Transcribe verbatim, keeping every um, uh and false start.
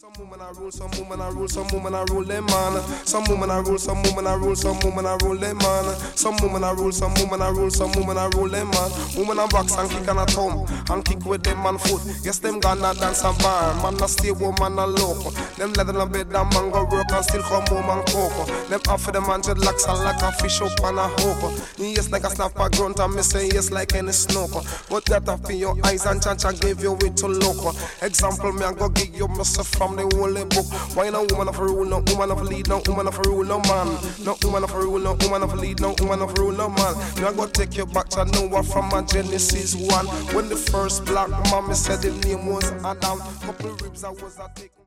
Some woman I rule, some woman I rule, some woman I rule them man. Some woman I rule, some woman I rule, some woman I rule them man. Some woman I rule, some woman I rule, some woman I rule them man. Woman I box and kick and a thumb and kick with them man foot. Yes, them gonna dance and bar, man a stay woman a loco. Them let them bed and man go work and still come home and cocoa. Them offer them man dreadlocks and like a fish up and a hook. Yes, like a snap a grunt and me say yes like any snoker. But that up in your eyes and chance I give you it to loco. Example me I go give you myself from the holy book. Why no woman of a rule, no woman of a lead, no woman of a rule, no man. No woman of a rule, no woman of a lead, no woman of a rule, no man. Me I go take you back to Noah from my Genesis one. When the first black mommy said the name was Adam. Couple ribs I was a taking.